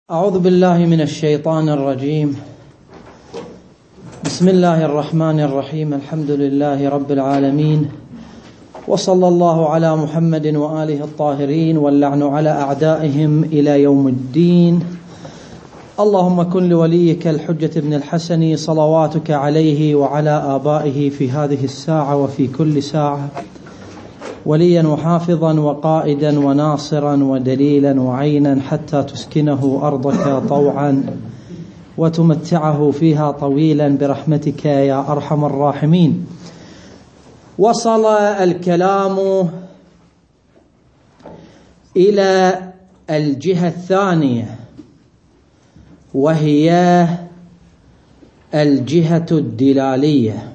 أعوذ بالله من الشيطان الرجيم. بسم الله الرحمن الرحيم. الحمد لله رب العالمين، وصلى الله على محمد وآله الطاهرين، واللعن على أعدائهم إلى يوم الدين. اللهم كن لوليك الحجة بن الحسن صلواتك عليه وعلى آبائه في هذه الساعة وفي كل ساعة وليا وحافظا وقائدا وناصرا ودليلا وعينا حتى تسكنه أرضك طوعا وتمتعه فيها طويلا برحمتك يا أرحم الراحمين. وصل الكلام إلى الجهة الثانية، وهي الجهة الدلالية.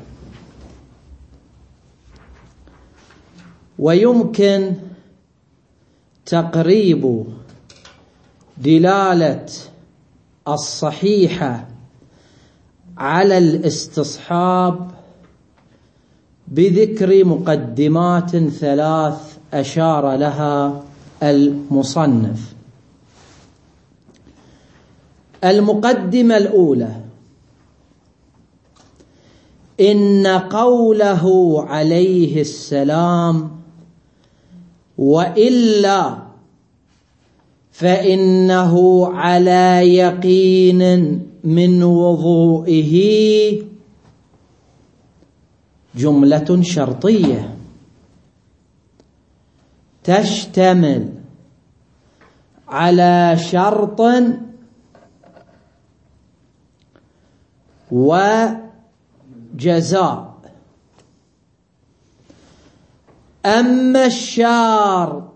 ويمكن تقريب دلالة الصحيحة على الاستصحاب بذكر مقدمات ثلاث أشار لها المصنف. المقدمة الأولى: إن قوله عليه السلام وإلا فإنه على يقين من وضوئه جملة شرطية تشتمل على شرط وجزاء. أما الشرط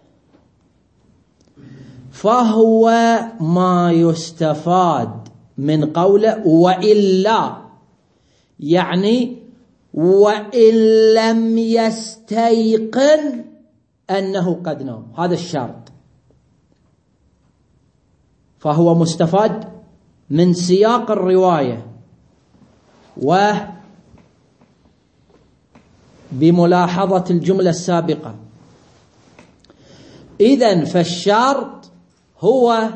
فهو ما يستفاد من قوله وإلا، يعني وإن لم يستيقن أنه قد نام، هذا الشرط، فهو مستفاد من سياق الرواية وبملاحظة الجملة السابقة. إذن فالشرط هو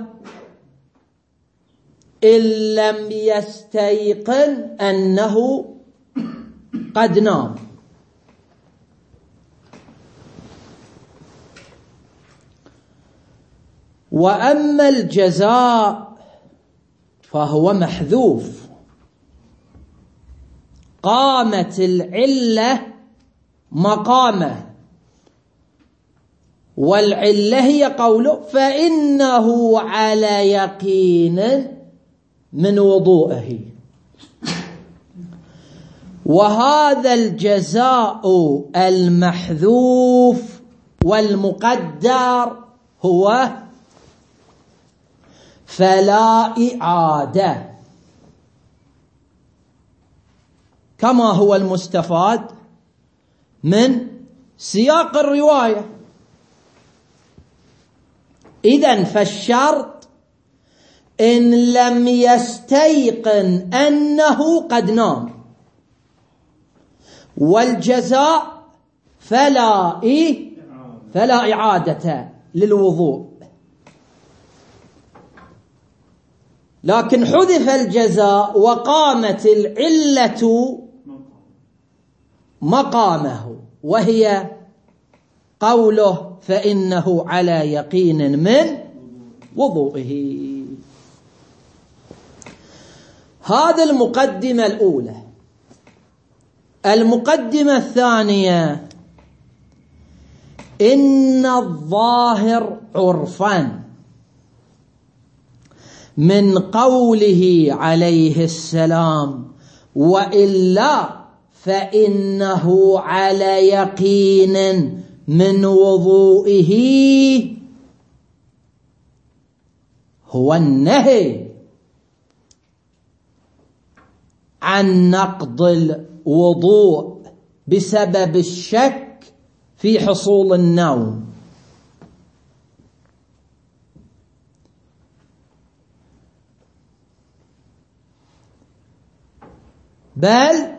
إن لم يستيقن أنه قد نام. وأما الجزاء فهو محذوف، قامت العلة مقامه، والعلة هي قوله فإنه على يقين من وضوئه. وهذا الجزاء المحذوف والمقدر هو فلا إعادة، كما هو المستفاد من سياق الرواية. إذن فالشرط إن لم يستيقن أنه قد نام، والجزاء فلا إعادة للوضوء. لكن حذف الجزاء وقامت العلة مقامه، وهي قوله فإنه على يقين من وضوئه. هذا المقدمة الأولى. المقدمة الثانية: إن الظاهر عرفا من قوله عليه السلام وإلا فإنه على يقين من وضوئه هو النهي عن نقض الوضوء بسبب الشك في حصول النوم. بل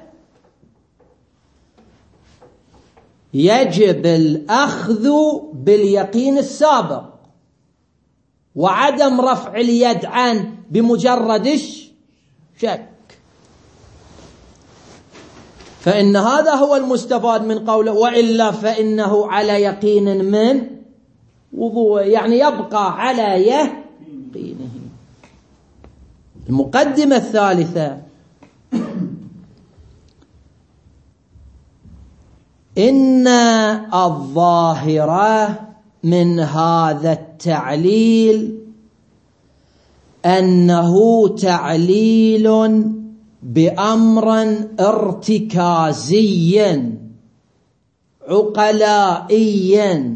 يجب الأخذ باليقين السابق، وعدم رفع اليد عن بمجرد شك، فإن هذا هو المستفاد من قوله وإلا فإنه على يقين من وضوء، يعني يبقى على يقينه. المقدمة الثالثة: إن الظاهرة من هذا التعليل أنه تعليل بأمر ارتكازي عقلائي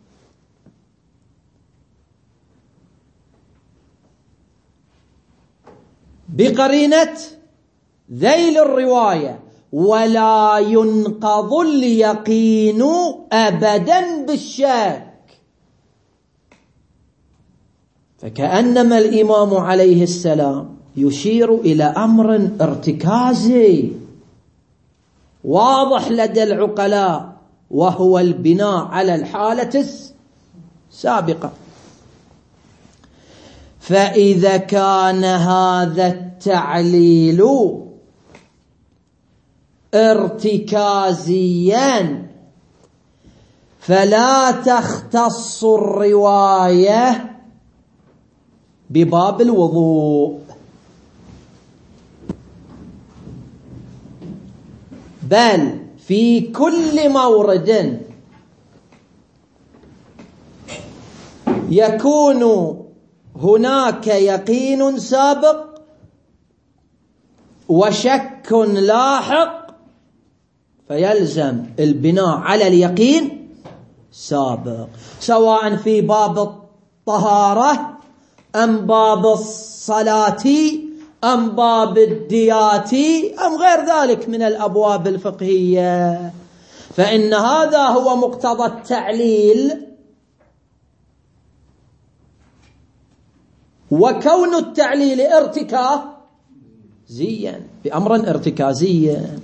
بقرينة ذيل الرواية، ولا ينقض اليقين أبدا بالشك. فكأنما الإمام عليه السلام يشير إلى أمر ارتكازي واضح لدى العقلاء، وهو البناء على الحالة السابقة. فإذا كان هذا التعليل ارتكازيا فلا تختص الرواية بباب الوضوء، بل في كل مورد يكون هناك يقين سابق وشك لاحق، فيلزم البناء على اليقين سابق، سواء في باب الطهارة أم باب الصلاة أم باب الديات أم غير ذلك من الأبواب الفقهية. فإن هذا هو مقتضى التعليل، وكون التعليل ارتكازيا بأمر ارتكازيا.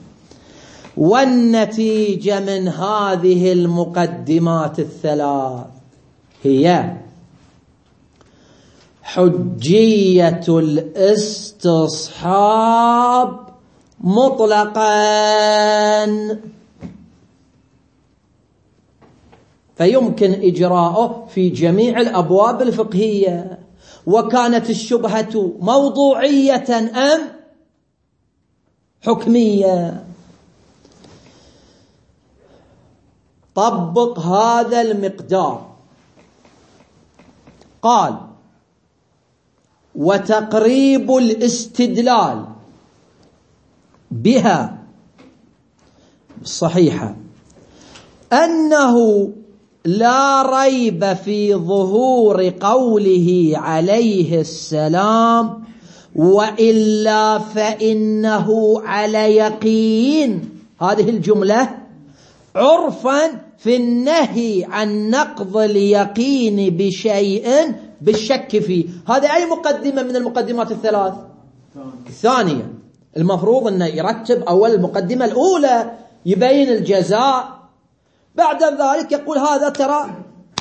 والنتيجة من هذه المقدمات الثلاث هي حجية الاستصحاب مطلقا، فيمكن إجراءه في جميع الأبواب الفقهية. وكانت الشبهة موضوعية أم حكمية؟ طبق هذا المقدار. قال: وتقريب الاستدلال بها الصحيحة أنه لا ريب في ظهور قوله عليه السلام وإلا فإنه على يقين، هذه الجملة عرفا في النهي عن نقض اليقين بشيء بالشك فيه. هذا أي مقدمة من المقدمات الثلاث؟ الثانية. المفروض أنه يرتب أول المقدمة الأولى يبين الجزاء، بعد ذلك يقول هذا ترى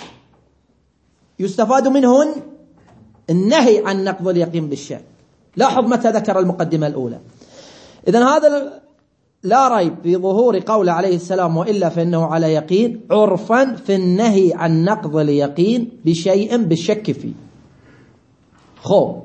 يستفاد منه النهي عن نقض اليقين بالشك. لاحظ متى ذكر المقدمة الأولى. إذن هذا لا ريب في ظهور قول عليه السلام وإلا فإنه على يقين عرفا في النهي عن نقض اليقين بشيء بالشك فيه. خب،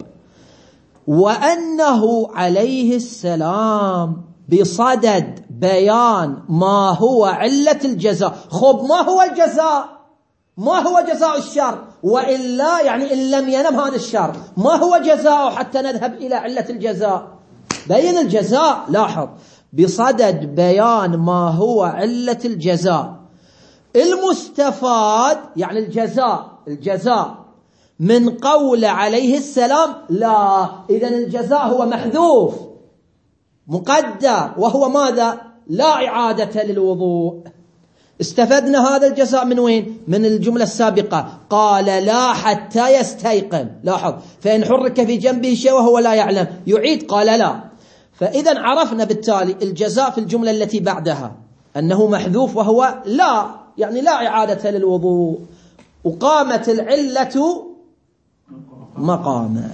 وأنه عليه السلام بصدد بيان ما هو علة الجزاء. خب، ما هو الجزاء؟ ما هو جزاء الشر؟ وإلا يعني إن لم ينم هذا الشر ما هو جزاء حتى نذهب إلى علة الجزاء؟ بين الجزاء. لاحظ، بصدد بيان ما هو علة الجزاء. المستفاد يعني الجزاء من قول عليه السلام لا، إذن الجزاء هو محذوف مقدر، وهو ماذا؟ لا إعادة للوضوء. استفدنا هذا الجزاء من وين؟ من الجملة السابقة، قال لا حتى يستيقن. لاحظ، فإن حرك في جنبه شيء وهو لا يعلم يعيد، قال لا. فإذا عرفنا بالتالي الجزاء في الجملة التي بعدها أنه محذوف وهو لا، يعني لا إعادة للوضوء، وقامت العلة مقامه.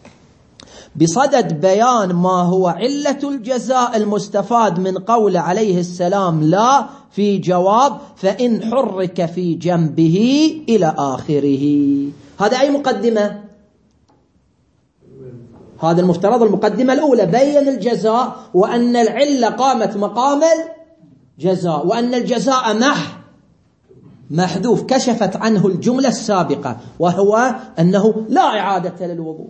بصدد بيان ما هو علة الجزاء المستفاد من قول عليه السلام لا في جواب فإن حرك في جنبه إلى آخره. هذا أي مقدمة؟ هذا المفترض المقدمة الأولى، بين الجزاء وأن العلة قامت مقام الجزاء وأن الجزاء محذوف، كشفت عنه الجملة السابقة وهو أنه لا إعادة للوضوء.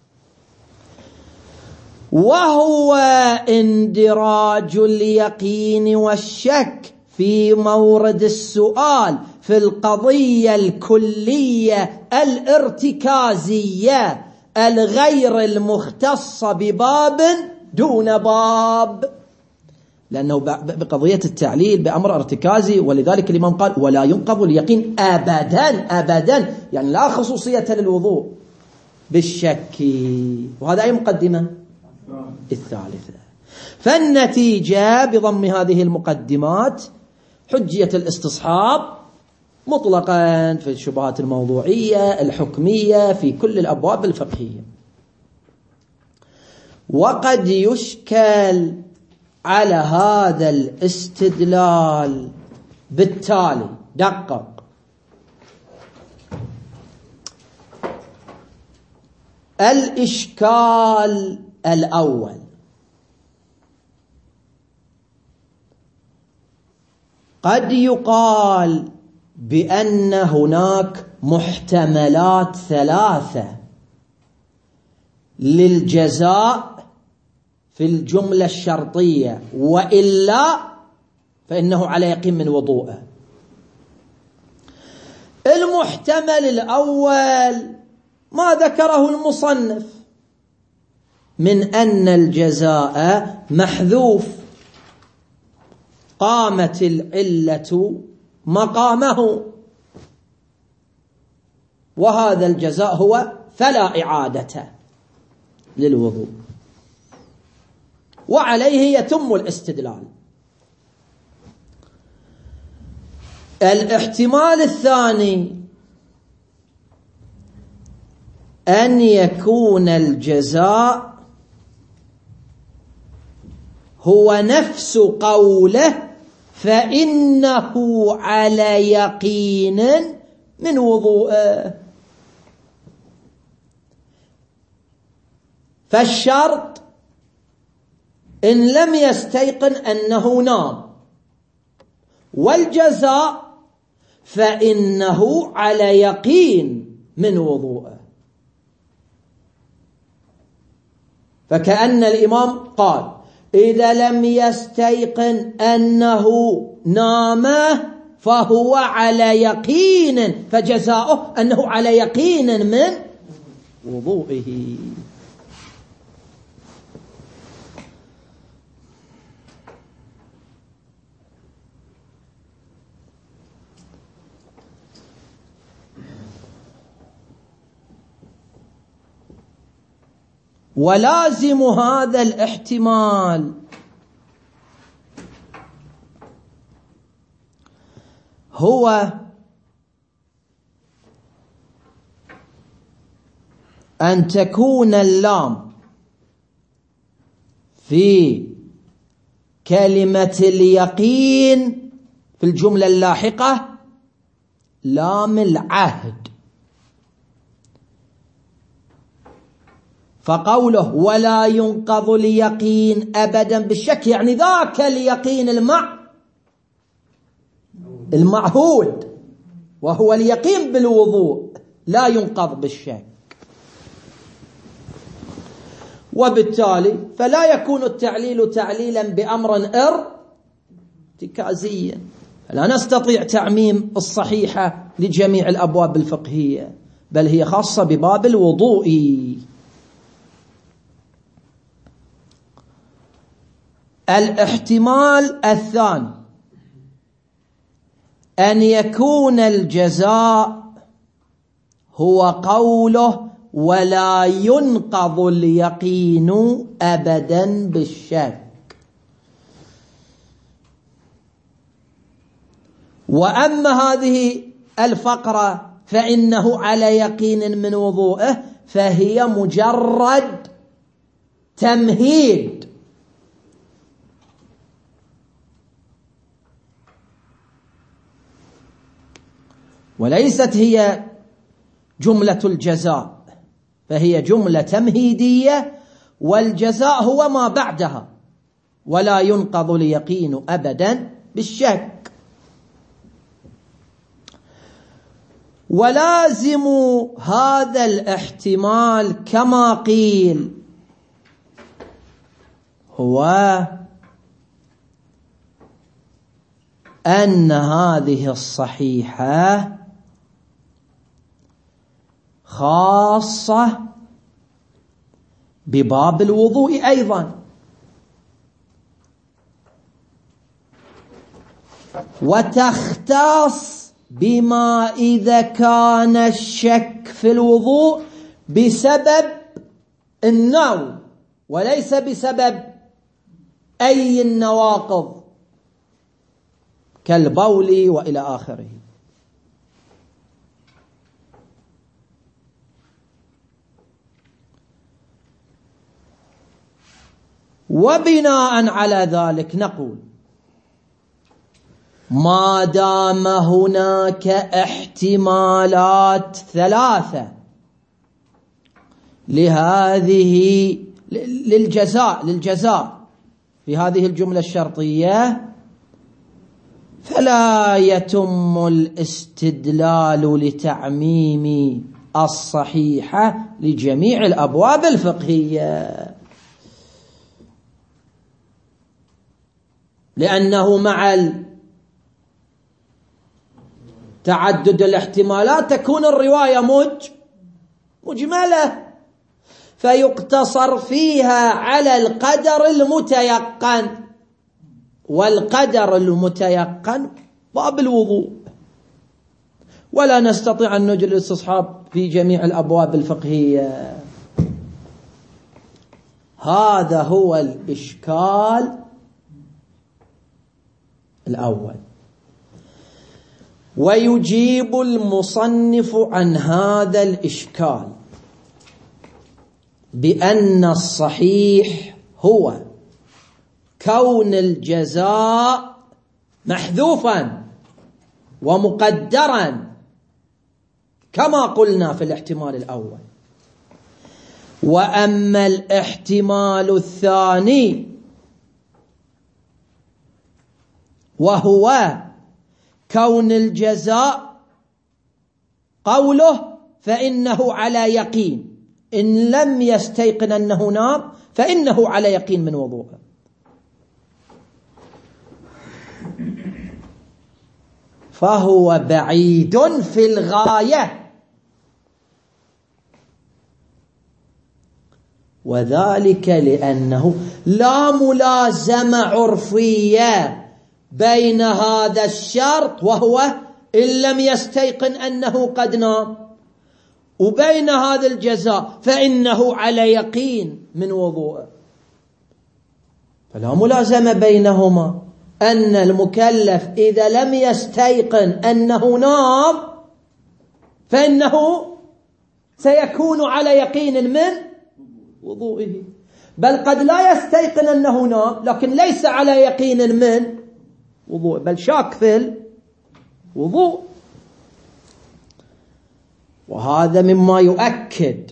وهو اندراج اليقين والشك في مورد السؤال في القضية الكلية الارتكازية الغير المختصة بباب دون باب، لأنه بقضية التعليل بأمر ارتكازي، ولذلك الإمام قال ولا ينقض اليقين أبدا أبدا، يعني لا خصوصية للوضوء بالشك. وهذا أي مقدمة؟ الثالثة. فالنتيجة بضم هذه المقدمات حجية الاستصحاب مطلقا في الشبهات الموضوعية الحكمية في كل الأبواب الفقهية. وقد يشكل على هذا الاستدلال بالتالي، دقق، الإشكال الأول: قد يقال بأن هناك محتملات ثلاثة للجزاء في الجملة الشرطية، وإلا فإنه على يقين من وضوءه. المحتمل الأول ما ذكره المصنف من أن الجزاء محذوف، قامت العلة مقامه، وهذا الجزاء هو فلا إعادة للوضوء، وعليه يتم الاستدلال. الاحتمال الثاني أن يكون الجزاء هو نفس قوله فإنه على يقين من وضوءه، فالشرط إن لم يستيقن أنه نام، والجزاء فإنه على يقين من وضوءه. فكأن الإمام قال إذا لم يستيقن أنه نام فهو على يقين، فجزاؤه أنه على يقين من وضوئه. ولازم هذا الاحتمال هو أن تكون اللام في كلمة اليقين في الجملة اللاحقة لام العهد، فقوله ولا ينقض اليقين أبدا بالشك يعني ذاك اليقين المعهود، وهو اليقين بالوضوء لا ينقض بالشك، وبالتالي فلا يكون التعليل تعليلا بأمر ارتكازيا، لا نستطيع تعميم الصحيحة لجميع الأبواب الفقهية، بل هي خاصة بباب الوضوء. الاحتمال الثاني أن يكون الجزاء هو قوله ولا ينقض اليقين أبدا بالشك، وأما هذه الفقرة فإنه على يقين من وضوءه، فهي مجرد تمهيد. وليست هي جملة الجزاء، فهي جملة تمهيدية، والجزاء هو ما بعدها، ولا ينقض اليقين أبدا بالشك. ولازم هذا الاحتمال كما قيل هو أن هذه الصحيحة خاصة بباب الوضوء أيضا، وتختص بما إذا كان الشك في الوضوء بسبب النوم وليس بسبب أي النواقض كالبول وإلى آخره. وبناء على ذلك نقول ما دام هناك احتمالات ثلاثة لهذه للجزاء في هذه الجملة الشرطية، فلا يتم الاستدلال لتعميم الصحيحة لجميع الأبواب الفقهية، لأنه مع تعدد الاحتمالات تكون الرواية مجملة، فيقتصر فيها على القدر المتيقن، والقدر المتيقن باب الوضوء، ولا نستطيع أن نجري الاستصحاب في جميع الأبواب الفقهية. هذا هو الإشكال الأول. ويجيب المصنف عن هذا الإشكال بأن الصحيح هو كون الجزاء محذوفا ومقدرا كما قلنا في الاحتمال الأول. وأما الاحتمال الثاني وهو كون الجزاء قوله فإنه على يقين، إن لم يستيقن أنه نام فإنه على يقين من وضوءه، فهو بعيد في الغاية، وذلك لأنه لا ملازمة عرفية بين هذا الشرط وهو إن لم يستيقن أنه قد نام، وبين هذا الجزاء فإنه على يقين من وضوءه، فلا ملازمة بينهما. أن المكلف إذا لم يستيقن أنه نام فإنه سيكون على يقين من وضوئه، بل قد لا يستيقن أنه نام لكن ليس على يقين من وضوء، بل شاك في الوضوء. وهذا مما يؤكد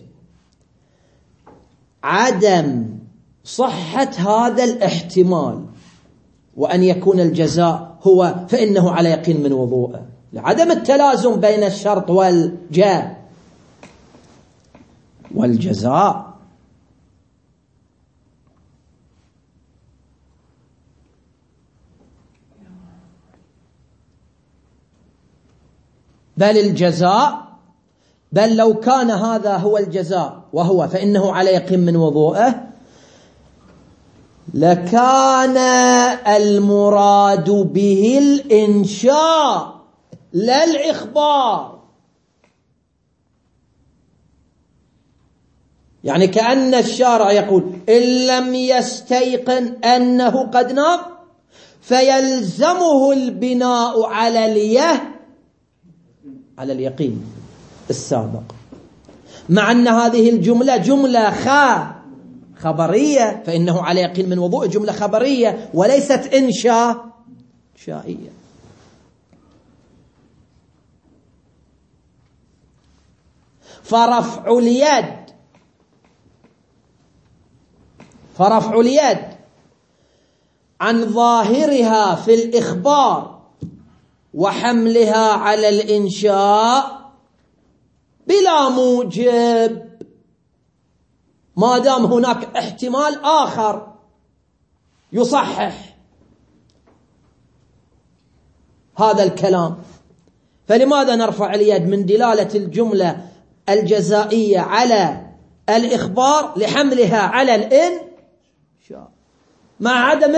عدم صحة هذا الاحتمال، وأن يكون الجزاء هو فإنه على يقين من وضوءه، لعدم التلازم بين الشرط والجزاء. بل لو كان هذا هو الجزاء وهو فإنه على يقين من وضوءه لكان المراد به الإنشاء لا الإخبار، يعني كأن الشارع يقول إن لم يستيقن أنه قد نام فيلزمه البناء على اليقين السابق، مع أن هذه الجملة جملة خبرية، فإنه على يقين من وضوء جملة خبرية وليست إنشائية. فرفع اليد عن ظاهرها في الإخبار وحملها على الإنشاء بلا موجب، ما دام هناك احتمال آخر يصحح هذا الكلام. فلماذا نرفع اليد من دلالة الجملة الجزائية على الإخبار لحملها على الإنشاء مع عدم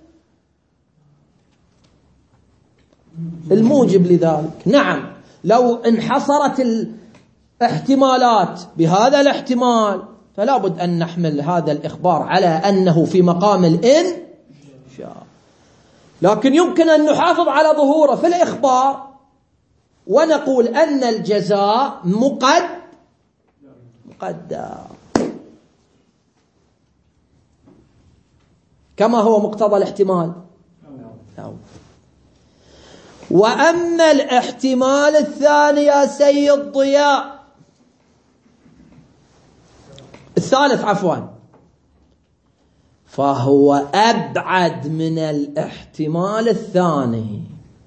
الموجب لذلك؟ نعم، لو انحصرت الاحتمالات بهذا الاحتمال فلا بد أن نحمل هذا الإخبار على أنه في مقام الإنشاء، لكن يمكن أن نحافظ على ظهوره في الإخبار ونقول أن الجزاء مقدر كما هو مقتضى الاحتمال. وأما الاحتمال الثاني يا سيد ضياء، الثالث عفوا، فهو أبعد من الاحتمال الثاني،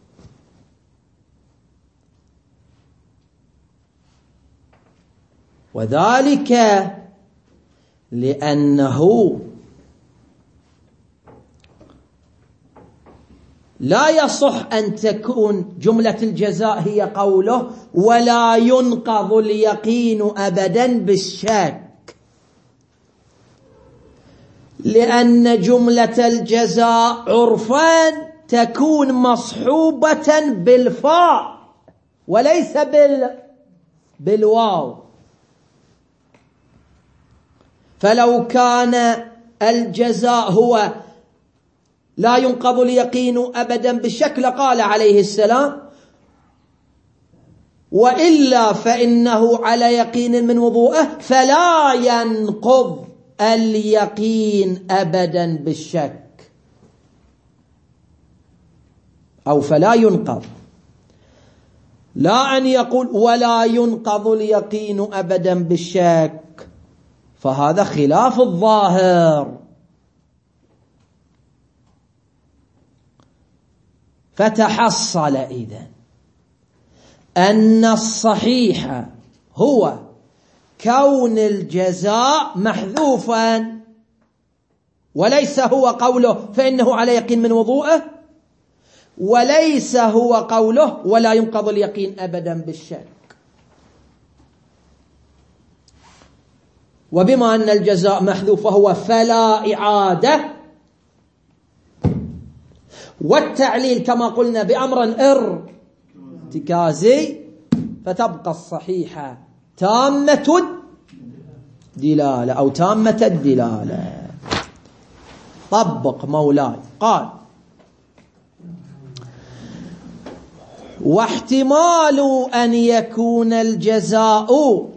وذلك لأنه لا يصح أن تكون جملة الجزاء هي قوله ولا ينقض اليقين أبدا بالشك، لأن جملة الجزاء عرفا تكون مصحوبة بالفاء وليس بالواو. فلو كان الجزاء هو لا ينقض اليقين أبدا بالشك لقال عليه السلام وإلا فإنه على يقين من وضوءه فلا ينقض اليقين أبدا بالشك، أو فلا ينقض، لا أن يقول ولا ينقض اليقين أبدا بالشك، فهذا خلاف الظاهر. فتحصل إذن أن الصحيح هو كون الجزاء محذوفا، وليس هو قوله فإنه على يقين من وضوءه، وليس هو قوله ولا ينقض اليقين أبدا بالشك. وبما أن الجزاء محذوف فهو فلا إعادة، والتعليل كما قلنا بأمر ارتكازي، فتبقى الصحيحة تامة الدلالة أو تامة الدلالة. طبق مولاي. قال واحتمال أن يكون الجزاء،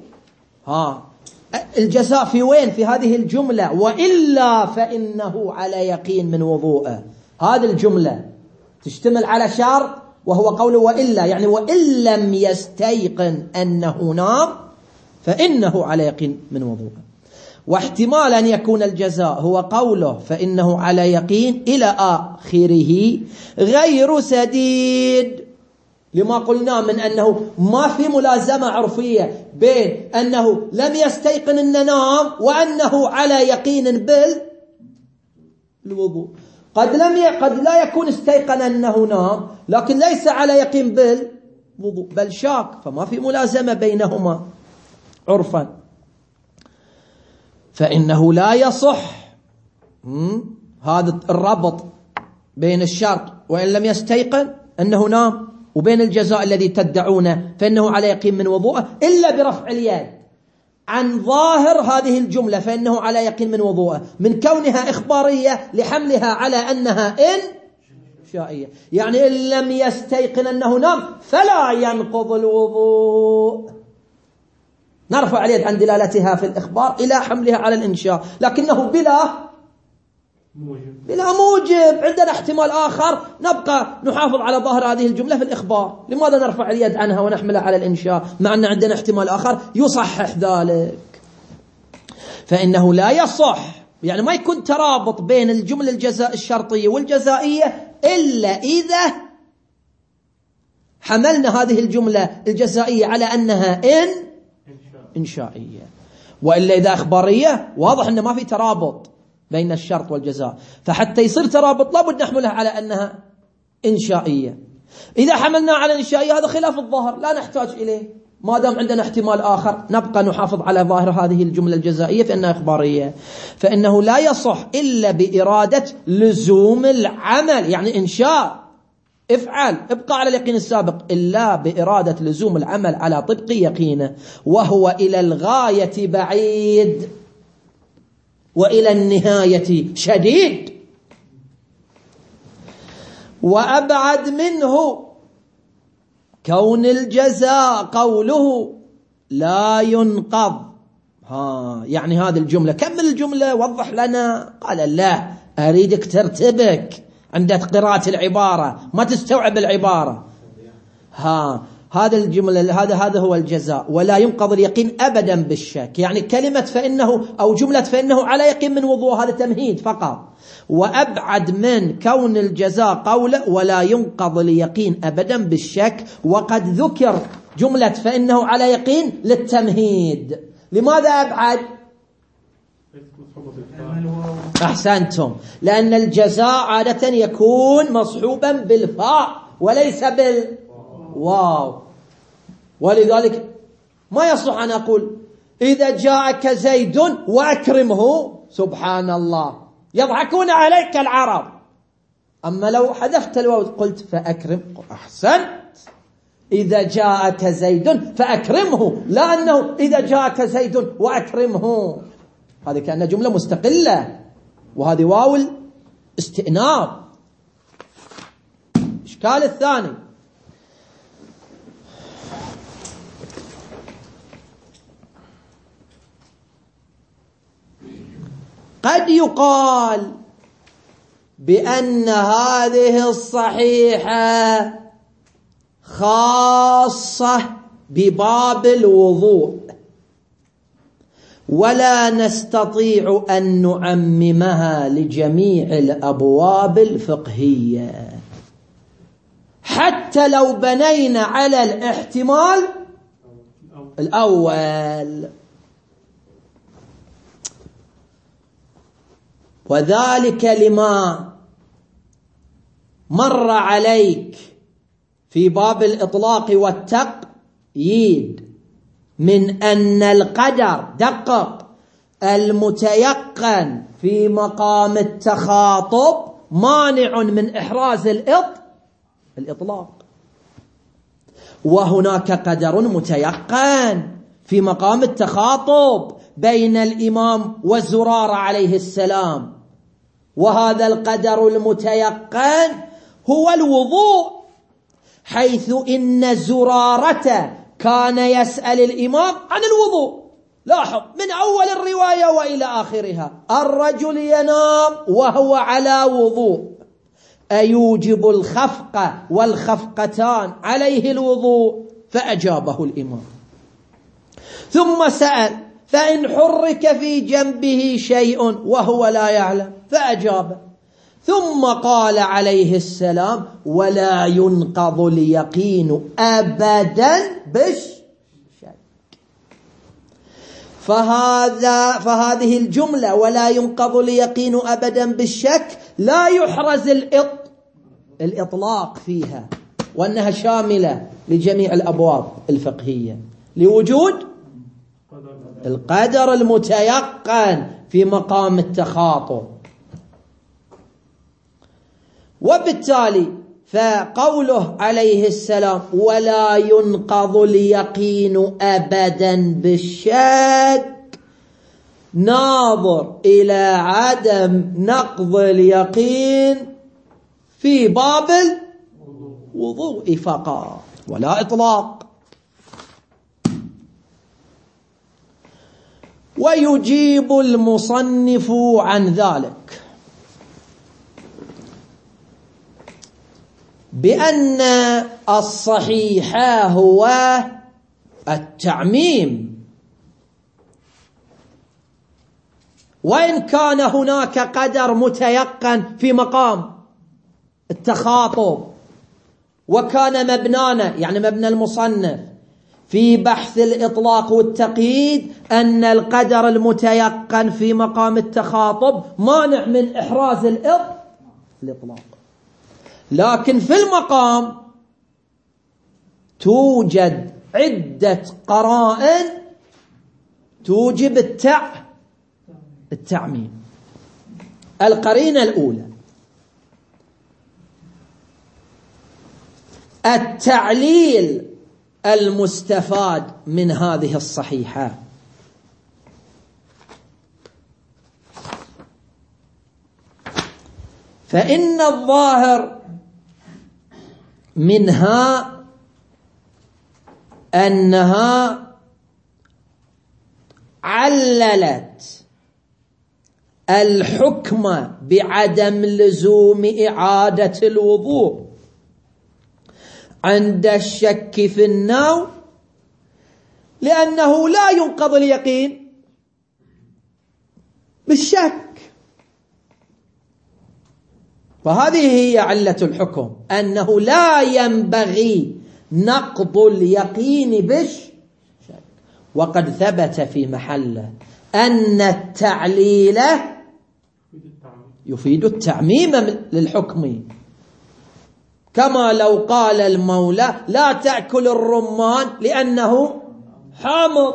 الجزاء في وين في هذه الجملة؟ وإلا فإنه على يقين من وضوءه. هذه الجملة تشتمل على شرط وهو قوله وإلا، يعني وإن لم يستيقن أنه نام فإنه على يقين من وضوءه. واحتمال أن يكون الجزاء هو قوله فإنه على يقين إلى آخره غير سديد، لما قلنا من أنه ما في ملازمة عرفية بين أنه لم يستيقن أن نام وأنه على يقين بالوضوء. قد لا يكون استيقن أنه نام لكن ليس على يقين بالوضوء بل شاك، فما في ملازمة بينهما عرفا. فإنه لا يصح هذا الربط بين الشرط وإن لم يستيقن أنه نام وبين الجزاء الذي تدعونه فإنه على يقين من وضوءه إلا برفع اليد عن ظاهر هذه الجملة فإنه على يقين من وضوءه، من كونها إخبارية لحملها على أنها إنشائية، يعني إن لم يستيقن أنه نام فلا ينقض الوضوء. نرفع اليد عن دلالتها في الإخبار إلى حملها على الإنشاء، لكنه بلا موجب. عندنا احتمال آخر نبقى نحافظ على ظاهر هذه الجملة في الإخبار. لماذا نرفع اليد عنها ونحملها على الإنشاء مع أن عندنا احتمال آخر يصحح ذلك؟ فإنه لا يصح، يعني ما يكون ترابط بين الجملة الشرطية والجزائية إلا إذا حملنا هذه الجملة الجزائية على أنها إنشائية. وإلا إذا إخبارية واضح أنه ما في ترابط بين الشرط والجزاء، فحتى يصير ترابط لابد نحملها على أنها إنشائية. إذا حملنا على إنشائية هذا خلاف الظاهر، لا نحتاج إليه. ما دام عندنا احتمال آخر نبقى نحافظ على ظاهر هذه الجملة الجزائية فإنها إخبارية. فإنه لا يصح إلا بإرادة لزوم العمل، يعني إنشاء، افعل، ابقى على اليقين السابق، إلا بإرادة لزوم العمل على طبق يقينه، وهو إلى الغاية بعيد وإلى النهاية شديد. وأبعد منه كون الجزاء قوله لا ينقض. يعني هذه الجملة، كمل الجملة وضح لنا. قال لا، أريدك ترتبك عند قراءة العبارة، ما تستوعب العبارة. هذا الجملة، هذا هو الجزاء. ولا ينقض اليقين أبدا بالشك، يعني كلمة فإنه أو جملة فإنه على يقين من وضوء، هذا تمهيد فقط. وأبعد من كون الجزاء قوله ولا ينقض اليقين أبدا بالشك، وقد ذكر جملة فإنه على يقين للتمهيد. لماذا أبعد؟ أحسنتم، لأن الجزاء عادة يكون مصحوبا بالفاء وليس بالواو، ولذلك ما يصح أن أقول إذا جاءك زيد وأكرمه. سبحان الله، يضحكون عليك العرب. أما لو حذفت الواو قلت فأكرم، أحسنت، إذا جاءك زيد فأكرمه، لا أنه إذا جاءك زيد وأكرمه. هذه كأنها جملة مستقلة، وهذه واو الاستئناف. الإشكال الثاني، قد يقال بأن هذه الصحيحة خاصة بباب الوضوء، ولا نستطيع أن نعممها لجميع الأبواب الفقهية، حتى لو بنينا على الاحتمال الأول. وذلك لما مر عليك في باب الإطلاق والتقييد من أن القدر دقق المتيقن في مقام التخاطب مانع من إحراز الإطلاق، وهناك قدر متيقن في مقام التخاطب بين الإمام وزرارة عليه السلام، وهذا القدر المتيقن هو الوضوء، حيث إن زرارة كان يسأل الإمام عن الوضوء. لاحظ من أول الرواية وإلى آخرها، الرجل ينام وهو على وضوء، أيوجب الخفقة والخفقتان عليه الوضوء؟ فأجابه الإمام. ثم سأل فإن حرك في جنبه شيء وهو لا يعلم، فأجابه. ثم قال عليه السلام ولا ينقض اليقين أبدا بالشك. فهذه الجملة ولا ينقض اليقين أبدا بالشك لا يحرز الإطلاق فيها، وأنها شاملة لجميع الأبواب الفقهية لوجود القدر المتيقن في مقام التخاطب. وبالتالي فقوله عليه السلام ولا ينقض اليقين أبدا بالشك ناظر إلى عدم نقض اليقين في باب الوضوء فقط ولا إطلاق. ويجيب المصنف عن ذلك بأن الصحيح هو التعميم، وإن كان هناك قدر متيقن في مقام التخاطب، وكان مبنانا يعني مبنى المصنف في بحث الإطلاق والتقييد أن القدر المتيقن في مقام التخاطب مانع من إحراز الإطلاق، لكن في المقام توجد عدة قرائن توجب التعميم. القرينة الأولى التعليل المستفاد من هذه الصحيحة، فإن الظاهر منها أنها عللت الحكم بعدم لزوم إعادة الوضوء عند الشك في النوم، لأنه لا ينقض اليقين بالشك. فهذه هي علة الحكم، أنه لا ينبغي نقض اليقين بالشك. وقد ثبت في محله أن التعليل يفيد التعميم للحكم، كما لو قال المولى لا تأكل الرمان لأنه حامض،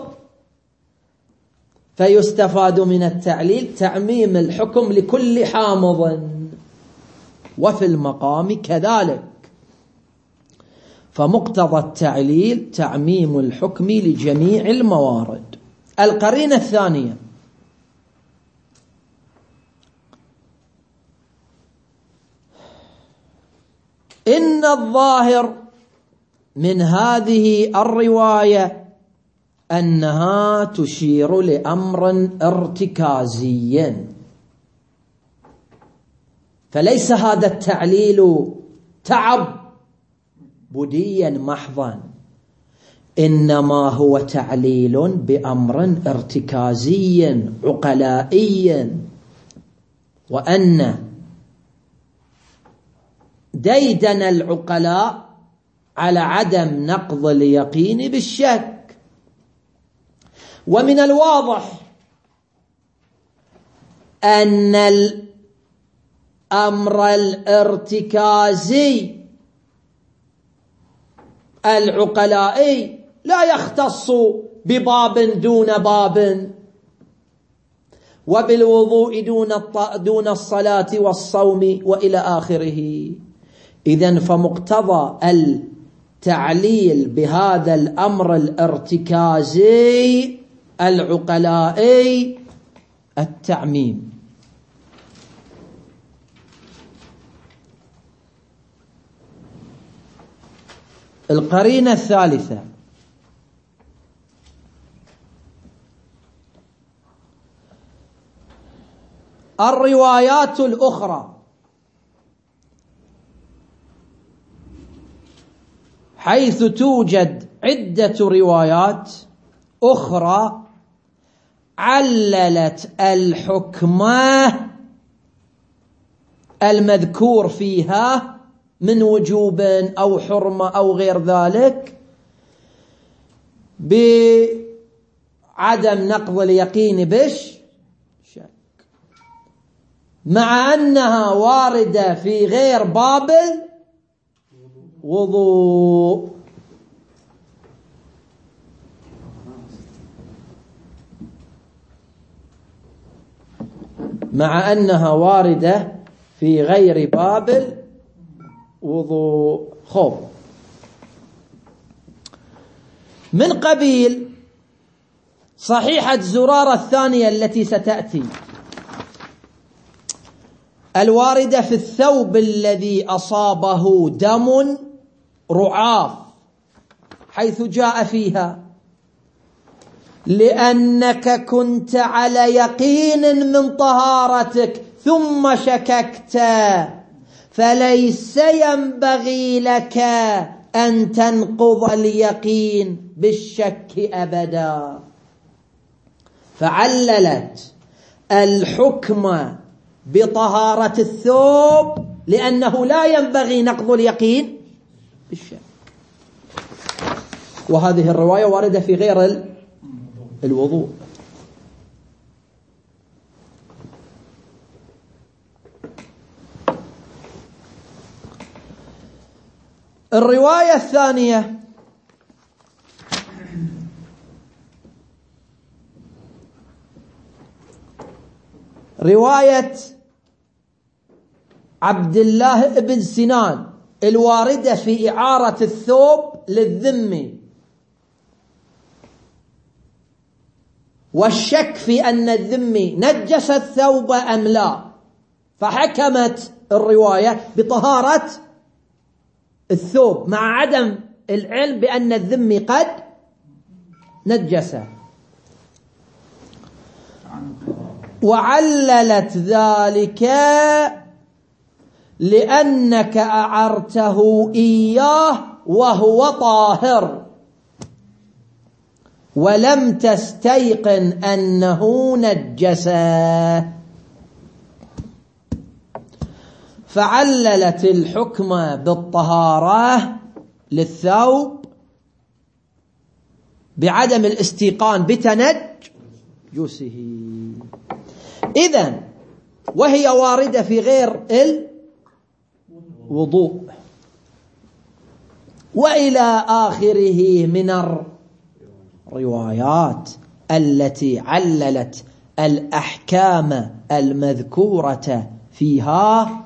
فيستفاد من التعليل تعميم الحكم لكل حامض، وفي المقام كذلك، فمقتضى التعليل تعميم الحكم لجميع الموارد. القرينة الثانية إن الظاهر من هذه الرواية أنها تشير لأمر ارتكازي، فليس هذا التعليل تعبديا محضا، إنما هو تعليل بأمر ارتكازي عقلائي، وأن ديدن العقلاء على عدم نقض اليقين بالشك. ومن الواضح أن الأمر الارتكازي العقلائي لا يختص بباب دون باب، وبالوضوء دون الصلاة والصوم وإلى آخره. إذن فمقتضى التعليل بهذا الأمر الارتكازي العقلائي التعميم. القرينة الثالثة الروايات الأخرى، حيث توجد عدة روايات أخرى عللت الحكم المذكور فيها من وجوب أو حرمة أو غير ذلك بعدم نقض اليقين بالشك، مع أنها واردة في غير باب الوضوء. مع أنها واردة في غير باب الوضوء. خب، من قبيل صحيحة زرارة الثانية التي ستأتي، الواردة في الثوب الذي أصابه دم رعاف، حيث جاء فيها لأنك كنت على يقين من طهارتك ثم شككت، فليس ينبغي لك أن تنقض اليقين بالشك أبدا. فعللت الحكم بطهارة الثوب لأنه لا ينبغي نقض اليقين بالشك. وهذه الرواية واردة في غير الوضوء. الرواية الثانية رواية عبد الله بن سنان الواردة في إعارة الثوب للذمي والشك في أن الذمي نجس الثوب أم لا، فحكمت الرواية بطهارة الثوب مع عدم العلم بأن الذمي قد نجسه، وعللت ذلك لأنك أعرته إياه وهو طاهر ولم تستيقن أنه نجسه، فعللت الحكم بالطهارة للثوب بعدم الاستيقان بتنجسه. إذن وهي واردة في غير الوضوء. وإلى آخره من الروايات التي عللت الأحكام المذكورة فيها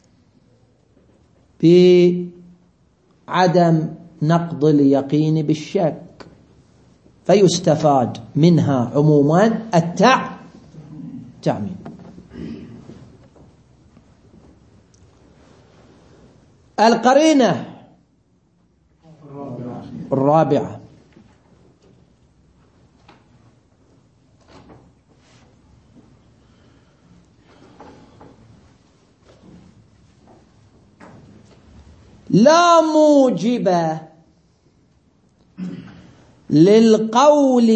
بعدم نقض اليقين بالشك، فيستفاد منها عموما التعميم. القرينة الرابعة لا موجب للقول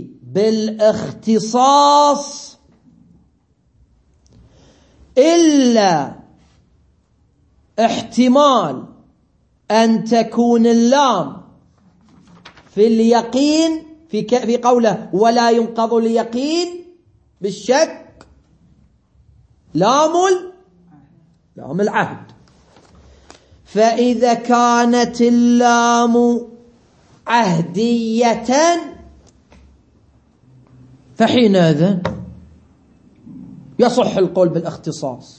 بالاختصاص إلا احتمال أن تكون اللام في اليقين في قوله ولا ينقض اليقين بالشك لام العهد، فإذا كانت اللام عهدية فحينئذ يصح القول بالاختصاص.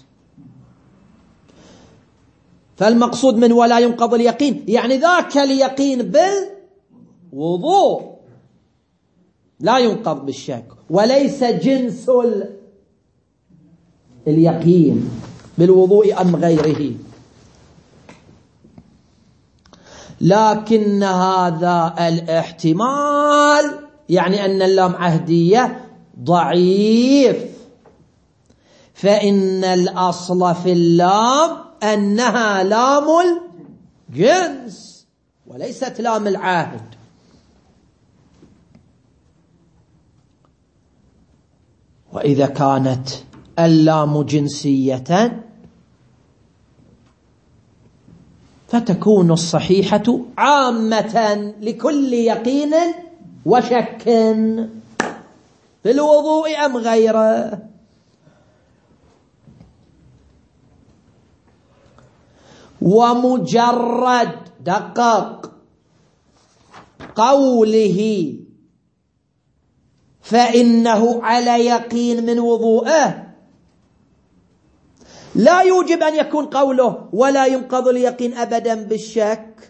فالمقصود من ولا ينقض اليقين يعني ذاك اليقين بالوضوء لا ينقض بالشك، وليس جنس اليقين بالوضوء أم غيره. لكن هذا الاحتمال يعني أن اللام عهدية ضعيف، فإن الأصل في اللام أنها لام الجنس وليست لام العهد. وإذا كانت اللام جنسية فتكون الصحيحة عامة لكل يقين وشك في الوضوء أم غيره. ومجرد دقق قوله فإنه على يقين من وضوءه لا يوجب أن يكون قوله ولا ينقض اليقين أبدا بالشك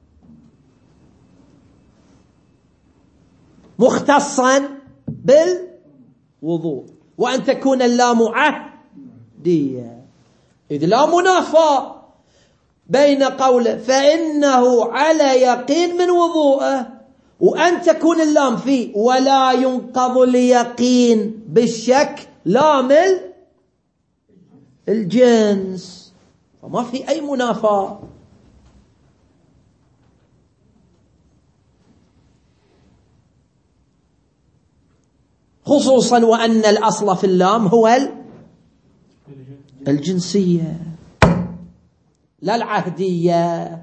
مختصا بالوضوء، وأن تكون اللام عهدية، إذ لا منافاة بين قوله فإنه على يقين من وضوءه وأن تكون اللام فيه ولا ينقض اليقين بالشك لام الجنس، فما في أي منافاة. خصوصا وأن الأصل في اللام هو الجنسية لا العهدية.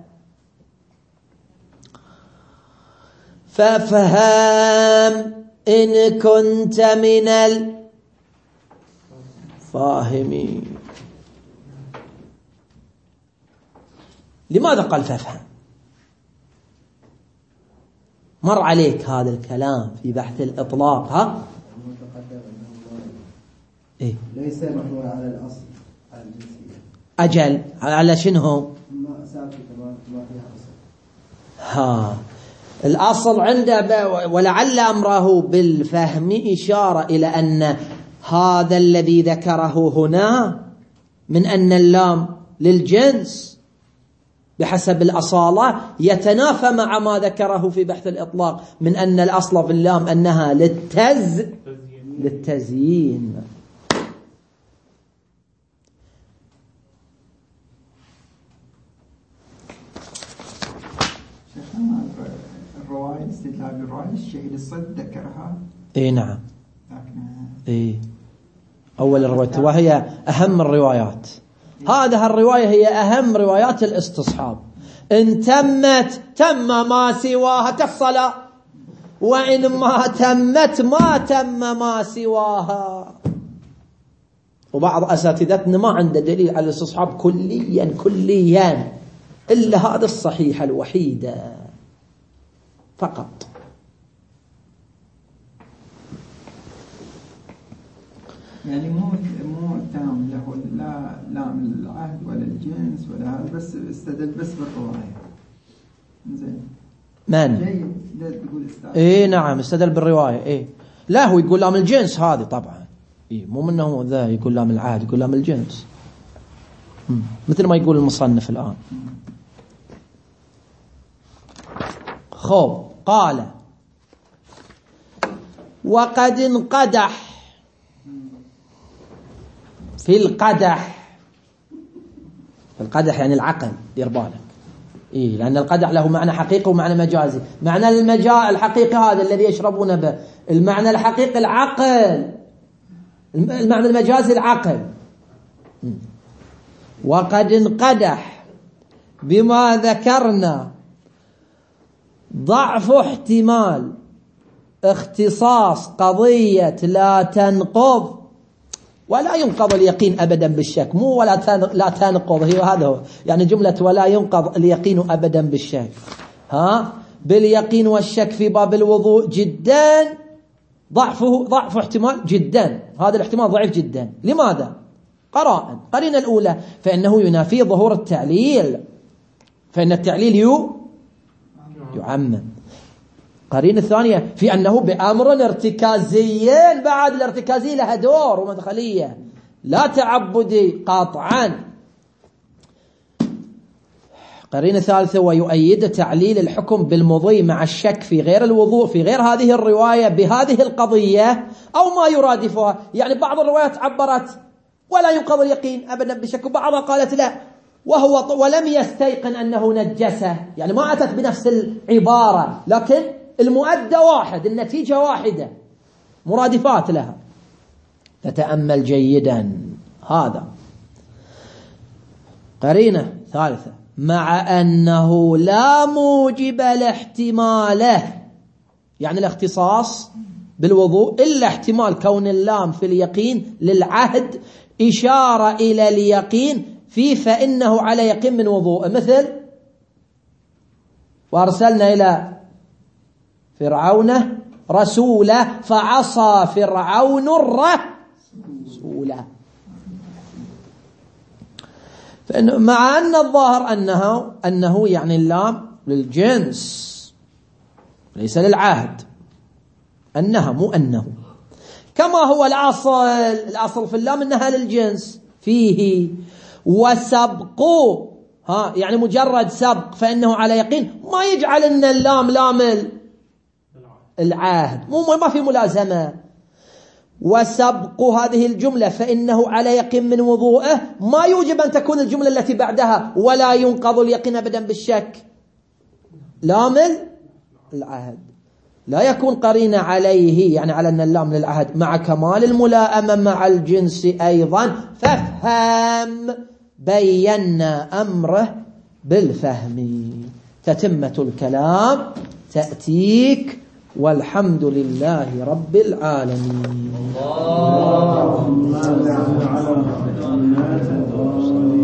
ففهم إن كنت من الفاهمين. لماذا قال فافهم؟ مر عليك هذا الكلام في بحث الإطلاق، ها؟ إيه؟ ليس محمول على الأصل، على الجنسية. أجل على شنو؟ ما ثابت ما فيها أصل. ها الأصل عنده، ولعل أمره بالفهم إشارة إلى أن هذا الذي ذكره هنا من أن اللام للجنس بحسب الأصالة يتنافى مع ما ذكره في بحث الإطلاق من أن الأصل في اللام أنها للتزيين. الرواية استدلال الرواية الشهيد الصد ذكرها. إيه نعم. إيه أول الروايات وهي أهم الروايات. هذه الرواية هي أهم روايات الاستصحاب. إن تم ما سواها كالصلاة، وإن ما تمت ما تم ما سواها. وبعض أساتذتنا ما عنده دليل على الاستصحاب كليا إلا هذا الصحيحة الوحيدة فقط. يعني مو تام له لا لام العهد ولا الجنس ولا هذا، بس استدل بس بالرواية. زين من؟ جيد تقول استدل. إيه نعم استدل بالرواية. إيه لا هو يقول لام الجنس هذه طبعا. إيه مو منه ذا يقول لام العهد، يقول لام الجنس مثل ما يقول المصنف الآن. خب قال وقد انقدح في القدح. القدح يعني العقل، دير بالك. إيه لأن القدح له معنى حقيقي ومعنى مجازي. معنى الحقيقي هذا الذي يشربون به، المعنى الحقيقي العقل، المعنى المجازي العقل. وقد انقدح بما ذكرنا ضعف احتمال اختصاص قضية لا تنقض ولا ينقض اليقين أبدا بالشك. مو لا تنقض، هي هذا هو يعني جملة ولا ينقض اليقين أبدا بالشك. باليقين والشك في باب الوضوء جدا ضعف احتمال جدا، هذا الاحتمال ضعيف جدا. لماذا؟ قرينة الأولى فإنه ينافي ظهور التعليل، فإن التعليل يعمم. قرينة الثانية في أنه بأمر ارتكازي، بعد الارتكازي لها دور ومدخلية لا تعبدي قاطعا. قرينة ثالثة ويؤيد تعليل الحكم بالمضي مع الشك في غير الوضوء في غير هذه الرواية بهذه القضية أو ما يرادفها. يعني بعض الروايات عبرت ولا ينقض اليقين أبدا بشك، وبعضها قالت لا ولم يستيقن أنه نجسه، يعني ما أتت بنفس العبارة لكن المؤدى واحد، النتيجة واحدة، مرادفات لها. فتأمل جيدا هذا. قرينة ثالثة مع أنه لا موجب لاحتماله، يعني الاختصاص بالوضوء إلا احتمال كون اللام في اليقين للعهد إشارة إلى اليقين فإنه على يقين من وضوء، مثل وأرسلنا إلى فرعون رسولا فعصى فرعون الرسول. مع أن الظاهر أنه يعني اللام للجنس ليس للعهد، أنها مو أنه، كما هو الأصل في اللام أنها للجنس فيه. وسبقوا يعني مجرد سبق فإنه على يقين ما يجعل أن اللام لام العهد، ما في ملازمة. وسبق هذه الجملة فإنه على يقين من وضوءه ما يوجب أن تكون الجملة التي بعدها ولا ينقض اليقين أبدا بالشك. لام العهد لا يكون قرين عليه، يعني على أن اللام للعهد مع كمال الملائمة مع الجنس أيضا. فافهم، بينا أمره بالفهم. تتمة الكلام تأتيك، والحمد لله رب العالمين. اللهم صل على محمد.